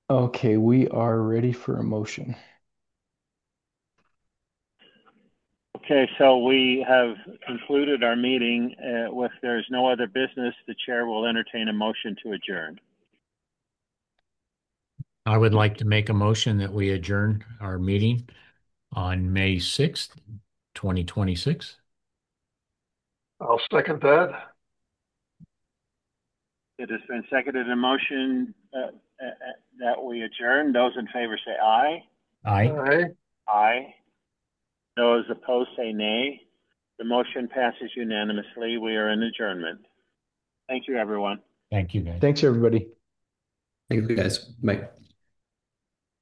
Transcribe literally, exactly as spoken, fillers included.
Okay, we are ready for a motion. Okay, so we have concluded our meeting. Uh, if there's no other business, the chair will entertain a motion to adjourn. I would like to make a motion that we adjourn our meeting on May sixth, twenty twenty-six. I'll second that. It has been seconded in motion uh, uh, uh, that we adjourn. Those in favor say aye. Aye. Aye. Aye. Those opposed say nay. The motion passes unanimously. We are in adjournment. Thank you, everyone. Thank you, guys. Thanks, everybody. Thank you guys. Bye.